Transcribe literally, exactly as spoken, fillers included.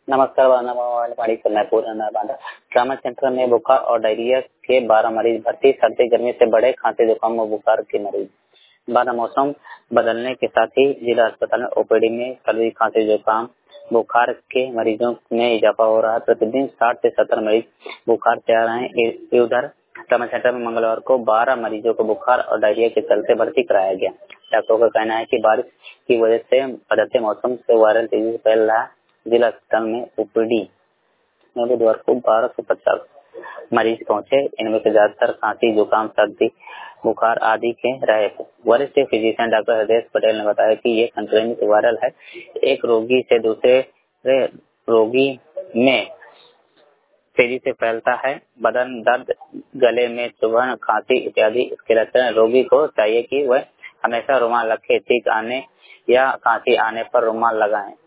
नमस्कार, वाणी से मैं पूर्ण बांधा। ट्रामा सेंटर में बुखार और डायरिया के बारह मरीज भर्ती। सर्दी गर्मी से बढ़े खांसी जुकाम और बुखार के मरीज। बारह मौसम बदलने के साथ ही जिला अस्पताल में ओपीडी में सर्दी खांसी जुकाम बुखार के मरीजों में इजाफा हो रहा है। प्रतिदिन साठ से सत्तर मरीज बुखार से आ रहे हैं। उधर ट्रामा सेंटर में मंगलवार को बारह मरीजों को बुखार और डायरिया के चलते भर्ती कराया गया। डॉक्टरों का कहना है कि बारिश की वजह से बदलते मौसम से वायरल तेजी से फैल रहा है। जिला अस्पताल में ओपीडी में बुधवार को बारह सौ पचास मरीज पहुंचे। इनमें से ज्यादातर खांसी जुकाम सर्दी बुखार आदि के रहे थे। वरिष्ठ फिजिशियन डॉक्टर हृदय पटेल ने बताया कि ये संक्रमित वायरल है, एक रोगी से दूसरे रोगी में तेजी से फैलता है। बदन दर्द, गले में चुभन, खांसी इत्यादि इसके लक्षण। रोगी को चाहिए कि वह हमेशा रुमाल रखे। छींक आने या खांसी आने पर रुमाल लगाएं।